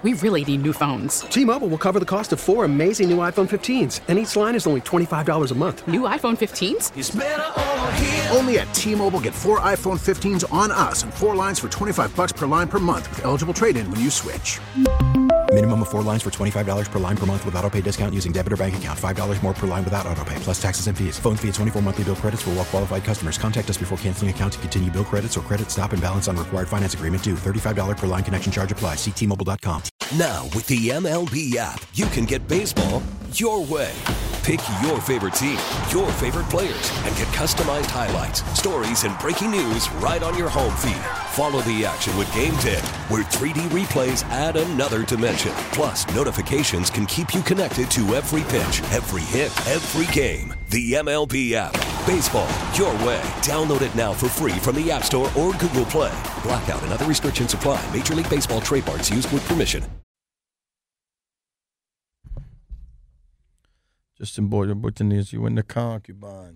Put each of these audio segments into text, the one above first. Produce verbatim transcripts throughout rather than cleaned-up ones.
we really need new phones. T-Mobile will cover the cost of four amazing new iPhone fifteens, and each line is only twenty-five dollars a month. New iPhone fifteens? It's better over here. Only at T-Mobile, get four iPhone fifteens on us and four lines for twenty-five dollars per line per month with eligible trade-in when you switch. Minimum of four lines for twenty-five dollars per line per month with autopay discount using debit or bank account. five dollars more per line without autopay, plus taxes and fees. Phone fee at twenty-four monthly bill credits for well-qualified customers. Contact us before canceling account to continue bill credits or credit stop and balance on required finance agreement due. thirty-five dollars per line connection charge applies. See T Mobile dot com. Now, with the M L B app, you can get baseball your way. Pick your favorite team, your favorite players, and get customized highlights, stories, and breaking news right on your home feed. Follow the action with Game Day, where three D replays add another dimension. Plus, notifications can keep you connected to every pitch, every hit, every game. The M L B app. Baseball your way. Download it now for free from the App Store or Google Play. Blackout and other restrictions apply. Major League Baseball trademarks used with permission. Justin Boyer, Buttonese, you in the concubines.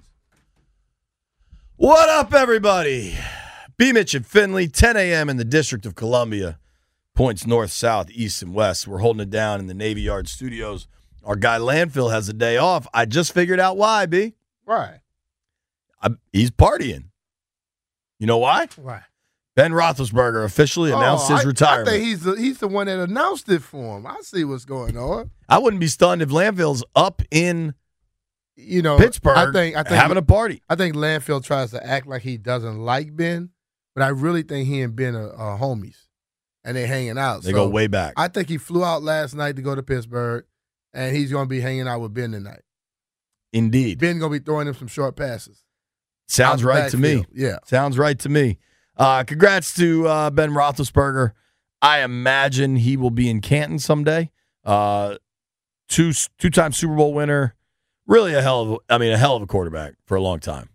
What up, everybody? B. Mitch and Finley, ten a.m. in the District of Columbia. Points north, south, east, and west. We're holding it down in the Navy Yard studios. Our guy Landfill has a day off. I just figured out why, B. Why? I, he's partying. You know why? Why? Ben Roethlisberger officially announced oh, his I, retirement. I think he's the, he's the one that announced it for him. I see what's going on. I wouldn't be stunned if Landfill's up in you know, Pittsburgh I think, I think, having a party. I think Landfill tries to act like he doesn't like Ben, but I really think he and Ben are, are homies, and they're hanging out. They so go way back. I think he flew out last night to go to Pittsburgh, and he's going to be hanging out with Ben tonight. Indeed. Ben going to be throwing him some short passes. Sounds right to me. Yeah. Sounds right to me. Uh, congrats to uh, Ben Roethlisberger. I imagine he will be in Canton someday. Uh, two two-time Super Bowl winner. Really a hell of a, I mean, a hell of a quarterback for a long time.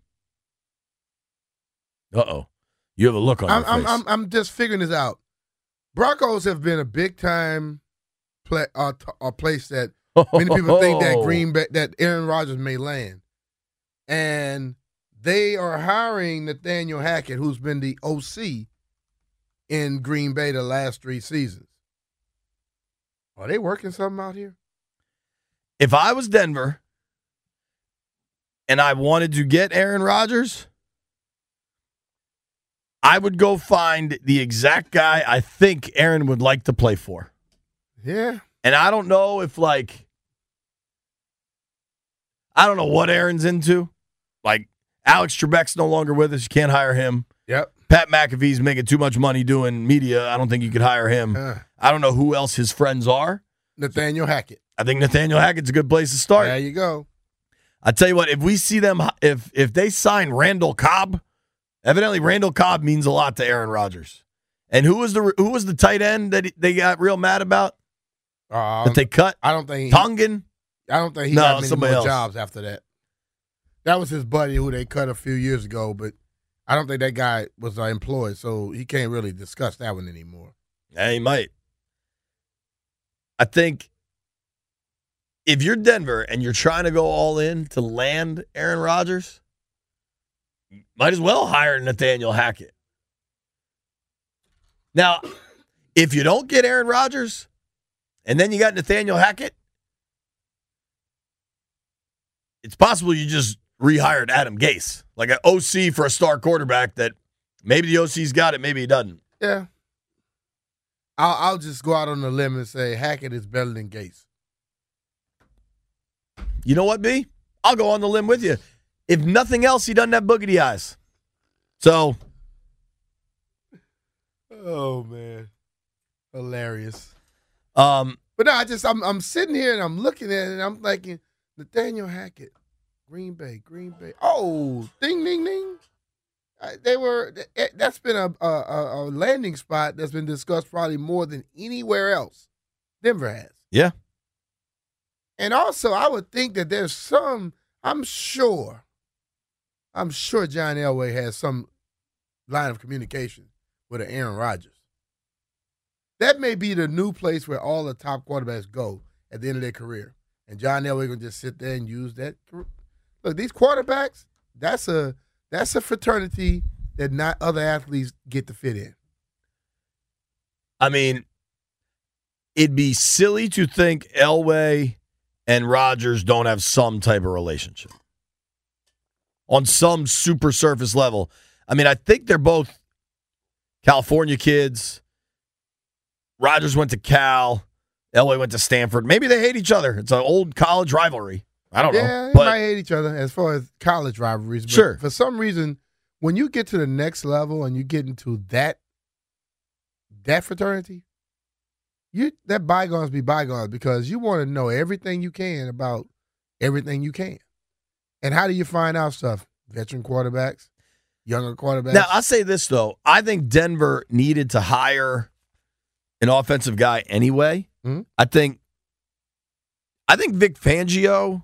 Uh-oh. You have a look on I'm, your I'm, face. I'm, I'm just figuring this out. Broncos have been a big-time play, uh, t- a place that many people think that Green Bay, that Aaron Rodgers may land. And they are hiring Nathaniel Hackett, who's been the O C in Green Bay the last three seasons. Are they working something out here? If I was Denver and I wanted to get Aaron Rodgers, I would go find the exact guy I think Aaron would like to play for. Yeah. And I don't know if, like, I don't know what Aaron's into. Like, Alex Trebek's no longer with us. You can't hire him. Yep. Pat McAfee's making too much money doing media. I don't think you could hire him. Uh, I don't know who else his friends are. Nathaniel Hackett. I think Nathaniel Hackett's a good place to start. There you go. I tell you what, if we see them, if if they sign Randall Cobb, evidently Randall Cobb means a lot to Aaron Rodgers. And who was the who was the tight end that they got real mad about Um, that they cut? I don't think he, Tongan. I don't think he No, got many somebody more else. jobs after that. That was his buddy who they cut a few years ago, but I don't think that guy was uh, employed, so he can't really discuss that one anymore. Yeah, he might. I think if you're Denver and you're trying to go all in to land Aaron Rodgers, might as well hire Nathaniel Hackett. Now, if you don't get Aaron Rodgers and then you got Nathaniel Hackett, it's possible you just rehired Adam Gase, like an O C for a star quarterback that maybe the O C's got it, maybe he doesn't. Yeah. I'll, I'll just go out on a limb and say Hackett is better than Gase. You know what, B? I'll go on the limb with you. If nothing else, he doesn't have boogity eyes. So. Oh, man. Hilarious. Um, but no, I just, I'm, I'm sitting here and I'm looking at it and I'm thinking, Nathaniel Hackett, Green Bay, Green Bay. Oh, ding, ding, ding. Uh, they were, that's been a, a, a landing spot that's been discussed probably more than anywhere else Denver has. Yeah. And also, I would think that there's some, I'm sure, I'm sure John Elway has some line of communication with an Aaron Rodgers. That may be the new place where all the top quarterbacks go at the end of their career. And John Elway can just sit there and use that. Look, these quarterbacks, that's a that's a fraternity that not other athletes get to fit in. I mean, it'd be silly to think Elway and Rodgers don't have some type of relationship on some super surface level. I mean, I think they're both California kids. Rodgers went to Cal. Elway went to Stanford. Maybe they hate each other. It's an old college rivalry. I don't yeah, know. Yeah, they but, might hate each other as far as college rivalries. But sure. For some reason, when you get to the next level and you get into that that fraternity, you that bygones be bygones because you want to know everything you can about everything you can. And how do you find out stuff? Veteran quarterbacks, younger quarterbacks. Now, I'll say this, though. I think Denver needed to hire an offensive guy anyway. Mm-hmm. I think I think Vic Fangio,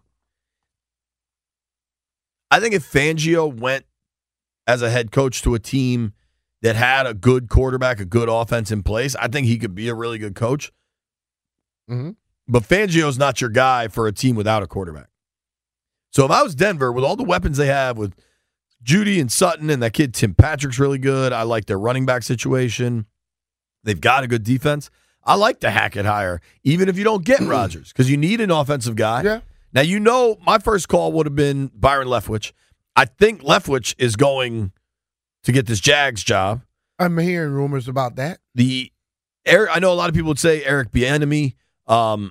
I think if Fangio went as a head coach to a team that had a good quarterback, a good offense in place, I think he could be a really good coach. Mm-hmm. But Fangio's not your guy for a team without a quarterback. So if I was Denver, with all the weapons they have with Judy and Sutton and that kid Tim Patrick's really good, I like their running back situation. They've got a good defense. I like the Hackett hire, even if you don't get Rodgers, because you need an offensive guy. Yeah. Now, you know, my first call would have been Byron Leftwich. I think Leftwich is going to get this Jags job. I'm hearing rumors about that. The I know a lot of people would say Eric Bieniemy. Um,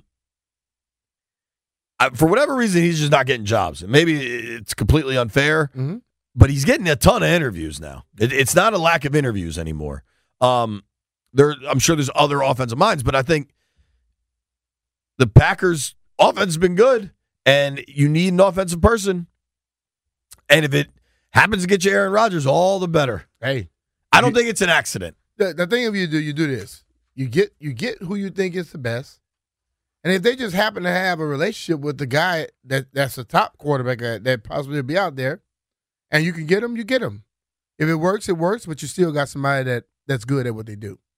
I, for whatever reason, he's just not getting jobs. Maybe it's completely unfair, Mm-hmm. but he's getting a ton of interviews now. It, it's not a lack of interviews anymore. Um, there, I'm sure there's other offensive minds, but I think the Packers' offense has been good, and you need an offensive person. And if it happens to get you Aaron Rodgers, all the better. Hey, I don't you, think it's an accident. The, the thing of you do, you do this. You get you get who you think is the best. And if they just happen to have a relationship with the guy that, that's the top quarterback that, that possibly be out there, and you can get him, you get him. If it works, it works, but you still got somebody that, that's good at what they do.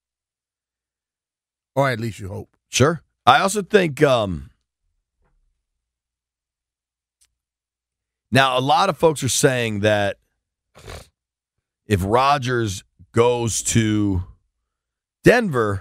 Or at least you hope. Sure. I also think um, now a lot of folks are saying that if Rodgers goes to Denver,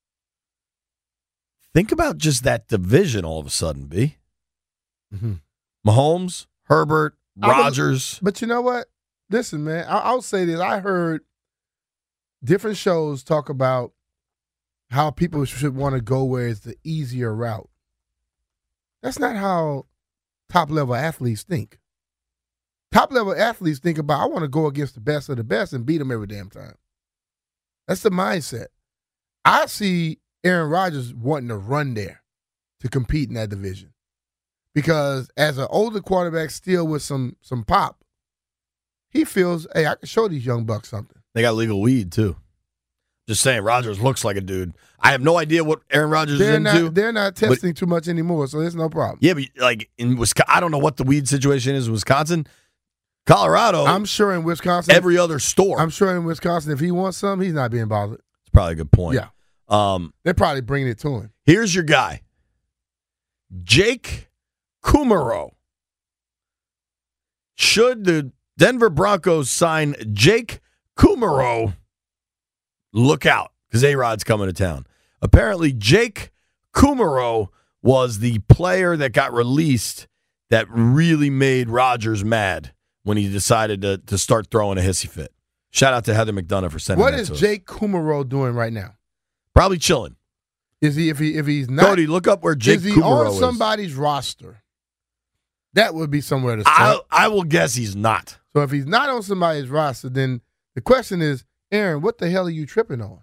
think about just that division all of a sudden, B. Mm-hmm. Mahomes, Herbert, Rodgers. But you know what? Listen, man, I, I'll say this. I heard different shows talk about how people should want to go where it's the easier route. That's not how top-level athletes think. Top-level athletes think about, I want to go against the best of the best and beat them every damn time. That's the mindset. I see Aaron Rodgers wanting to run there to compete in that division. Because as an older quarterback still with some some pop, he feels, hey, I can show these young bucks something. They got legal weed, too. Just saying, Rodgers looks like a dude. I have no idea what Aaron Rodgers they're is into. Not, they're not testing too much anymore, so there's no problem. Yeah, but like in Wisconsin, I don't know what the weed situation is in Wisconsin. Colorado, I'm sure in Wisconsin. every other store. I'm sure in Wisconsin, if he wants some, he's not being bothered. It's probably a good point. Yeah. Um, They're probably bringing it to him. Here's your guy, Jake Kumerow. Should the Denver Broncos sign Jake Kumerow, look out, because A-Rod's coming to town. Apparently, Jake Kumerow was the player that got released that really made Rodgers mad when he decided to, to start throwing a hissy fit. Shout out to Heather McDonough for sending What that is to us. Jake Kumerow doing right now? Probably chilling. Is he if he if he's not Cody, look up where Jake is he Kumerow on is. somebody's roster? That would be somewhere to I, start. I will guess he's not. So if he's not on somebody's roster, then the question is, Aaron, what the hell are you tripping on?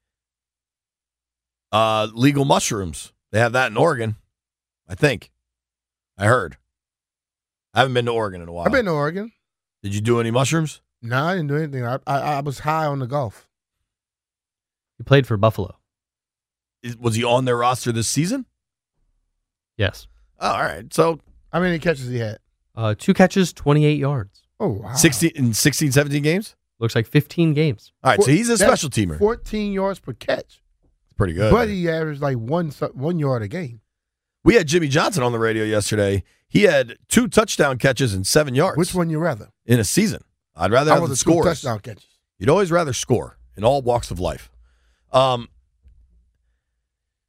Uh, legal mushrooms. They have that in Oregon, I think. I heard. I haven't been to Oregon in a while. I've been to Oregon. Did you do any mushrooms? No, I didn't do anything. I I, I was high on the golf. He played for Buffalo. Is, was he on their roster this season? Yes. Oh, all right. So How many catches he had? Uh, two catches, tweneight yards. Oh, wow. sixteen in sixteen, seventeen games? Looks like fifteen games. All right, so he's a That's special teamer. fourteen yards per catch. Pretty good. But he averaged like one one yard a game. We had Jimmy Johnson on the radio yesterday. He had two touchdown catches and seven yards. Which one you rather? In a season. I'd rather I have want the the two scores. touchdown catches. You'd always rather score in all walks of life. Um,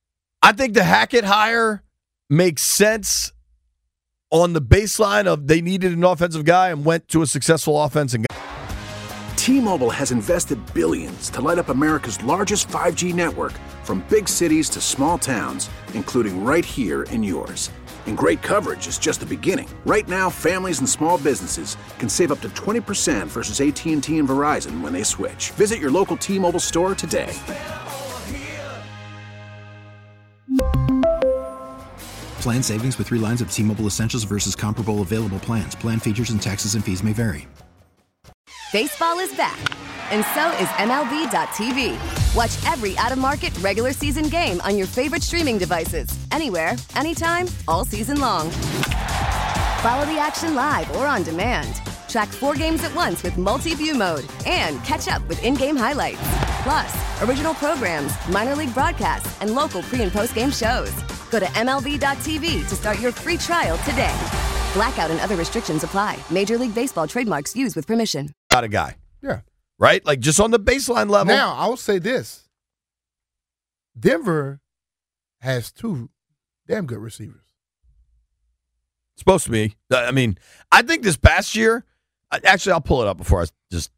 I think the Hackett hire makes sense on the baseline of they needed an offensive guy and went to a successful offense and got. T-Mobile has invested billions to light up America's largest five G network, from big cities to small towns, including right here in yours. And great coverage is just the beginning. Right now, families and small businesses can save up to twenty percent versus A T and T and Verizon when they switch. Visit your local T-Mobile store today. Plan savings with three lines of T-Mobile Essentials versus comparable available plans. Plan features and taxes and fees may vary. Baseball is back, and so is M L B dot T V. Watch every out-of-market regular season game on your favorite streaming devices, anywhere, anytime, all season long. Follow the action live or on demand. Track four games at once with multi-view mode and catch up with in-game highlights. Plus, original programs, minor league broadcasts, and local pre- and post-game shows. Go to M L B dot T V to start your free trial today. Blackout and other restrictions apply. Major League Baseball trademarks used with permission. Got a guy. Yeah. Right? Like just on the baseline level. Now, I'll say this. Denver has two damn good receivers. Supposed to be. I mean, I think this past year, actually, I'll pull it up before I just.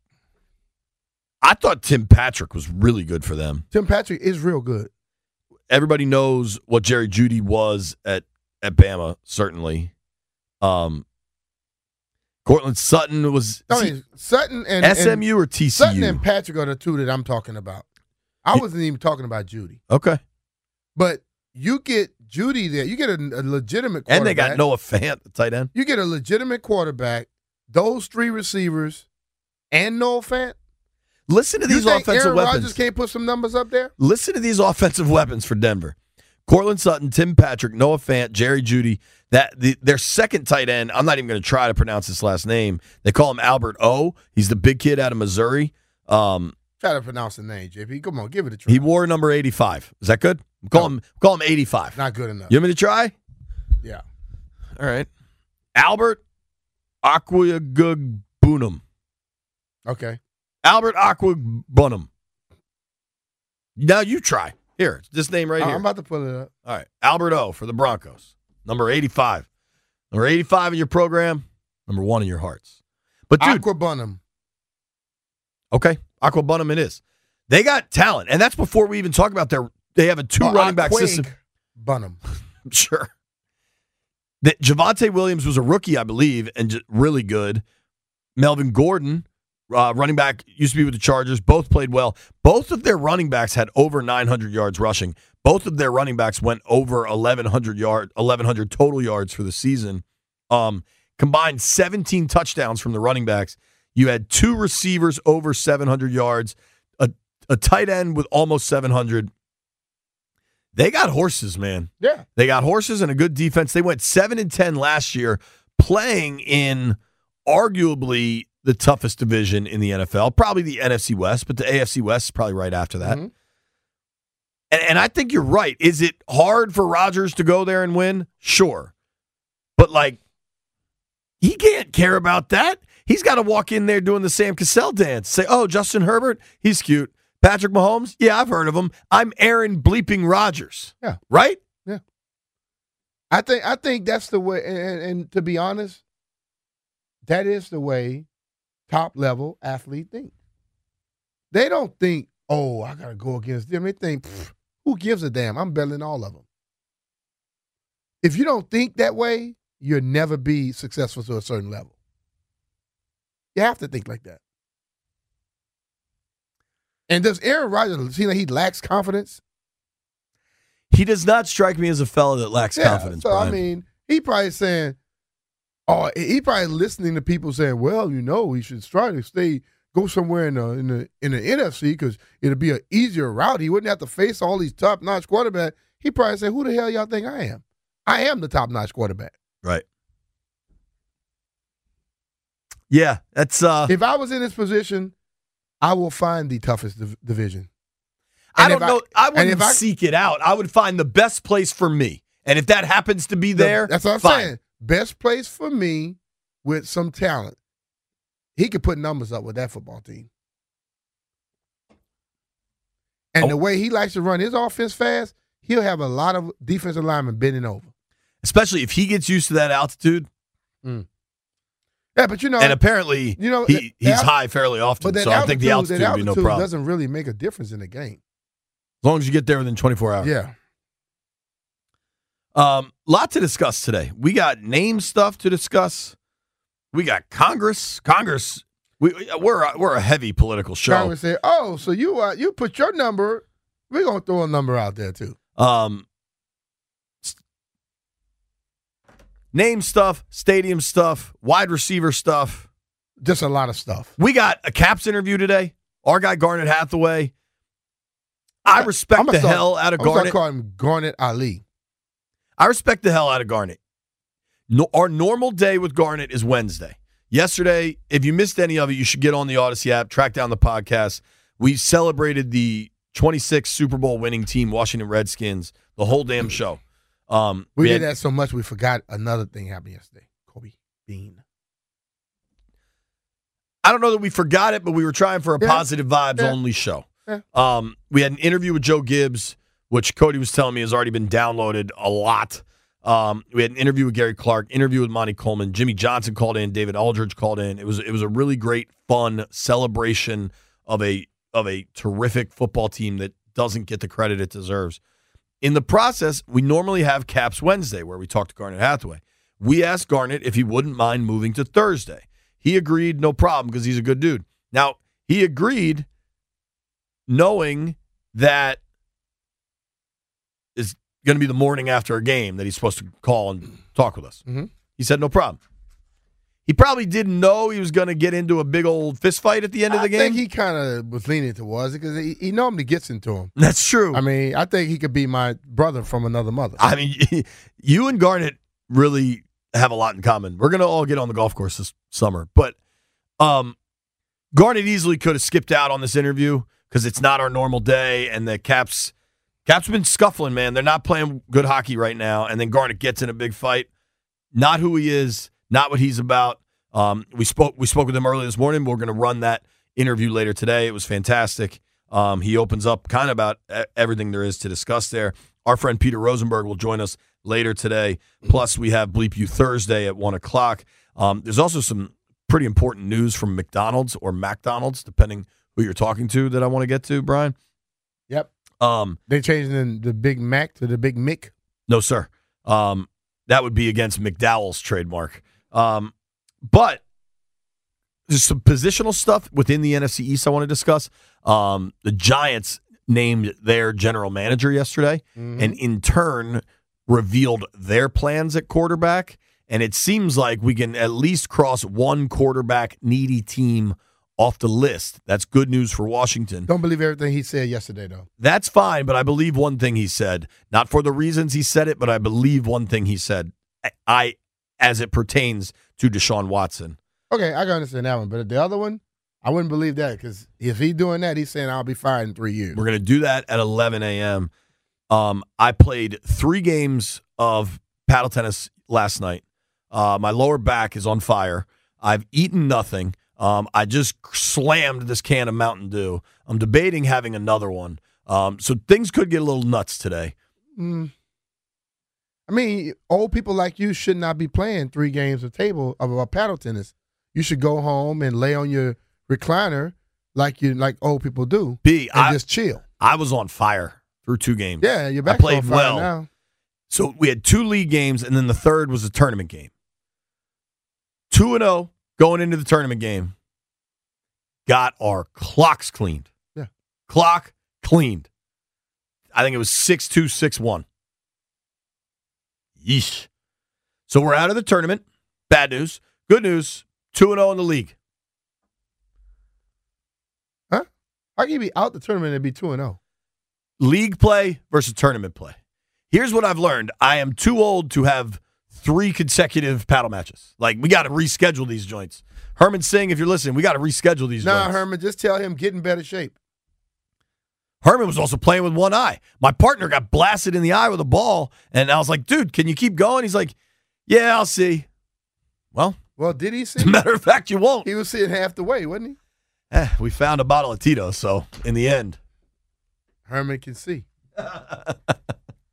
I thought Tim Patrick was really good for them. Tim Patrick is real good. Everybody knows what Jerry Jeudy was at, at Bama, certainly. Um, Cortland Sutton was I mean, Sutton and S M U and or T C U? Sutton and Patrick are the two that I'm talking about. I wasn't even talking about Jeudy. Okay. But you get Jeudy there. You get a, a legitimate quarterback. And they got Noah Fant, the tight end. You get a legitimate quarterback, those three receivers, and Noah Fant. Listen to these you think offensive Aaron weapons. Rodgers can't put some numbers up there? Listen to these offensive weapons for Denver. Cortland Sutton, Tim Patrick, Noah Fant, Jerry Jeudy. That the, their second tight end, I'm not even going to try to pronounce his last name. They call him Albert O. He's the big kid out of Missouri. Um, Try to pronounce the name, J P. Come on, give it a try. he wore number eighty-five. Is that good? Call No. him call him eighty-five. Not good enough. You want me to try? Yeah. All right. Albert Aquagugbunum. Okay. Albert Aquagbunum. Now you try. Here, it's this name right here. I'm about to pull it up. All right. Albert O for the Broncos. Number eighty-five. Number eighty-five in your program. Number one in your hearts. But dude. Aquabunum. Okay. Aquabunum it is. They got talent. And that's before we even talk about their they have a two Oh, running back system. Bunham. Sure. That Javonte Williams was a rookie, I believe, and j- really good. Melvin Gordon, uh, running back, used to be with the Chargers. Both played well. Both of their running backs had over nine hundred yards rushing. Both of their running backs went over eleven hundred yard, eleven hundred total yards for the season. Um, combined seventeen touchdowns from the running backs. You had two receivers over seven hundred yards, a, a tight end with almost seven hundred. They got horses, man. Yeah. They got horses and a good defense. They went seven and ten last year, playing in arguably the toughest division in the N F L, probably the N F C West, but the A F C West is probably right after that. Mm-hmm. And, and I think you're right. Is it hard for Rodgers to go there and win? Sure. But, like, he can't care about that. He's got to walk in there doing the Sam Cassell dance. Say, oh, Justin Herbert, he's cute. Patrick Mahomes, yeah, I've heard of him. I'm Aaron bleeping Rodgers. Yeah. Right? Yeah. I think I think that's the way, and, and to be honest, that is the way top-level athlete think. They don't think, oh, I got to go against them. They think, who gives a damn? I'm better than all of them. If you don't think that way, you'll never be successful to a certain level. You have to think like that. And does Aaron Rodgers seem like he lacks confidence? He does not strike me as a fellow that lacks Yeah, confidence, so, Brian. I mean, he probably saying, oh, he probably listening to people saying, well, you know, we should try to stay, go somewhere in the in the, in the N F C because it'll be an easier route. He wouldn't have to face all these top-notch quarterbacks. He probably said, who the hell y'all think I am? I am the top-notch quarterback. Right. Yeah, that's. Uh, If I was in this position, I will find the toughest div- division. I And don't if know. I, and wouldn't if I- seek it out. I would find the best place for me. And if that happens to be The- there, that's what I'm fine. saying. Best place for me with some talent. He could put numbers up with that football team. And Oh. the way he likes to run his offense fast, he'll have a lot of defensive linemen bending over. Especially if he gets used to that altitude. Mm. Yeah, but you know, and apparently you know, he, he's al- high fairly often, but so I think the altitude, that would be no altitude problem. doesn't really make a difference in the game. As long as you get there within twenty-four hours. Yeah. Um, lot to discuss today. We got name stuff to discuss. We got Congress. Congress. We we're a, we're a heavy political show. Congress said, "Oh, so you uh, you put your number. We're gonna throw a number out there too." Um, name stuff, stadium stuff, wide receiver stuff. Just a lot of stuff. We got a Caps interview today. Our guy Garnet Hathaway. I respect the start, hell out of I'm Garnet. I'm calling him Garnet Ali. I respect the hell out of Garnet. No, our normal day with Garnet is Wednesday. Yesterday, if you missed any of it, you should get on the Odyssey app, track down the podcast. We celebrated the twenty-six Super Bowl winning team, Washington Redskins, the whole damn show. Um, we, we did had, that so much we forgot another thing happened yesterday. Kobe Bean. I don't know that we forgot it, but we were trying for a yeah. positive vibes yeah. only show. Yeah. Um, we had an interview with Joe Gibbs, which Cody was telling me has already been downloaded a lot. Um, we had an interview with Gary Clark, interview with Monty Coleman, Jimmy Johnson called in, David Aldridge called in. It was it was a really great, fun celebration of a of a terrific football team that doesn't get the credit it deserves. In the process, we normally have Caps Wednesday where we talk to Garnet Hathaway. We asked Garnet if he wouldn't mind moving to Thursday. He agreed, no problem, because he's a good dude. Now, he agreed knowing that it's going to be the morning after a game that he's supposed to call and talk with us. Mm-hmm. He said, no problem. He probably didn't know he was going to get into a big old fist fight at the end of the I game. I think he kind of was leaning towards it because he, he normally gets into him. That's true. I mean, I think he could be my brother from another mother. I mean, you and Garnet really have a lot in common. We're going to all get on the golf course this summer. But um, Garnet easily could have skipped out on this interview because it's not our normal day, and the Caps Caps have been scuffling, man. They're not playing good hockey right now, and then Garnet gets in a big fight. Not who he is, not what he's about. Um, we spoke we spoke with him early this morning. We're going to run that interview later today. It was fantastic. Um, he opens up kind of about everything there is to discuss there. Our friend Peter Rosenberg will join us later today. Plus, we have Bleep You Thursday at one o'clock. Um, there's also some pretty important news from McDonald's or McDonald's, depending who you're talking to, that I want to get to, Brian. Yep. Um, they changing the, the Big Mac to the Big Mick? No, sir. Um, that would be against McDowell's trademark. Um, but there's some positional stuff within the N F C East I want to discuss. Um, the Giants named their general manager yesterday, mm-hmm. and in turn revealed their plans at quarterback. And it seems like we can at least cross one quarterback needy team off the list. That's good news for Washington. Don't believe everything he said yesterday, though. That's fine, but I believe one thing he said. Not for the reasons he said it, but I believe one thing he said. I, as it pertains to Deshaun Watson. Okay, I can understand that one. But the other one, I wouldn't believe that because if he's doing that, he's saying I'll be fired in three years. We're going to do that at eleven a.m. Um, I played three games of paddle tennis last night. Uh, my lower back is on fire. I've eaten nothing. Um, I just slammed this can of Mountain Dew. I'm debating having another one. Um, so things could get a little nuts today. Mm. I mean, old people like you should not be playing three games of table of a paddle tennis. You should go home and lay on your recliner like you like old people do. B, and I, just chill. I was on fire through two games. Yeah, your back's I played on fire well. now. So we had two league games, and then the third was a tournament game. two and oh going into the tournament game. Got our clocks cleaned. Yeah. Clock cleaned. I think it was six two, six one. Yeesh. So we're out of the tournament. Bad news. Good news. two and oh in the league. Huh? How can you be out the tournament and be two and oh? League play versus tournament play. Here's what I've learned. I am too old to have three consecutive paddle matches. Like, we got to reschedule these joints. Herman Singh, if you're listening, we got to reschedule these nah, joints. Nah, Herman, just tell him get in better shape. Herman was also playing with one eye. My partner got blasted in the eye with a ball, and I was like, dude, can you keep going? He's like, yeah, I'll see. Well, well, did he see? As a matter of fact, you won't. He was sitting half the way, wasn't he? Eh, we found a bottle of Tito, so in the end. Herman can see.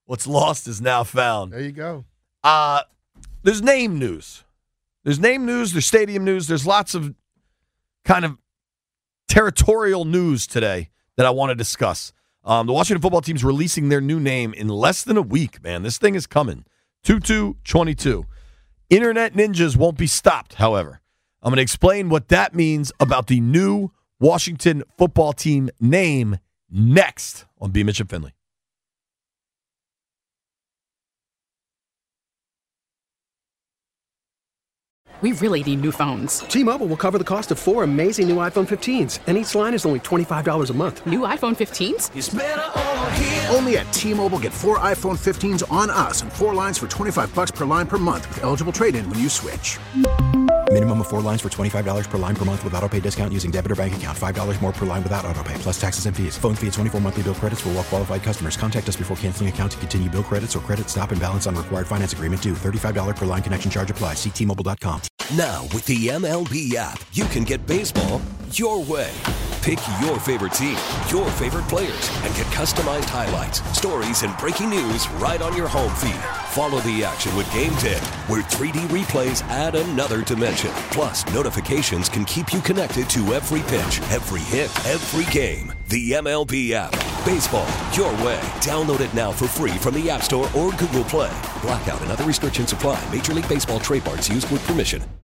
What's lost is now found. There you go. Uh, there's name news. There's name news. There's stadium news. There's lots of kind of territorial news today that I want to discuss. Um, the Washington football team's releasing their new name in less than a week, man. This thing is coming. two two twenty-two. Internet ninjas won't be stopped, however. I'm going to explain what that means about the new Washington football team name next on B. Mitch and Finley. We really need new phones. T-Mobile will cover the cost of four amazing new iPhone fifteens, and each line is only twenty-five dollars a month. New iPhone fifteens? It's better over here. Only at T-Mobile, get four iPhone fifteens on us and four lines for twenty-five dollars per line per month with eligible trade-in when you switch. Minimum of four lines for twenty-five dollars per line per month with autopay discount using debit or bank account. five dollars more per line without autopay, plus taxes and fees. Phone fee at twenty-four monthly bill credits for well-qualified customers. Contact us before canceling account to continue bill credits or credit stop and balance on required finance agreement due. thirty-five dollars per line connection charge applies. See T Mobile dot com. Now, with the M L B app, you can get baseball your way. Pick your favorite team, your favorite players, and get customized highlights, stories, and breaking news right on your home feed. Follow the action with Game ten, where three D replays add another dimension. Plus, notifications can keep you connected to every pitch, every hit, every game. The M L B app. Baseball your way. Download it now for free from the App Store or Google Play. Blackout and other restrictions apply. Major League Baseball trademarks used with permission.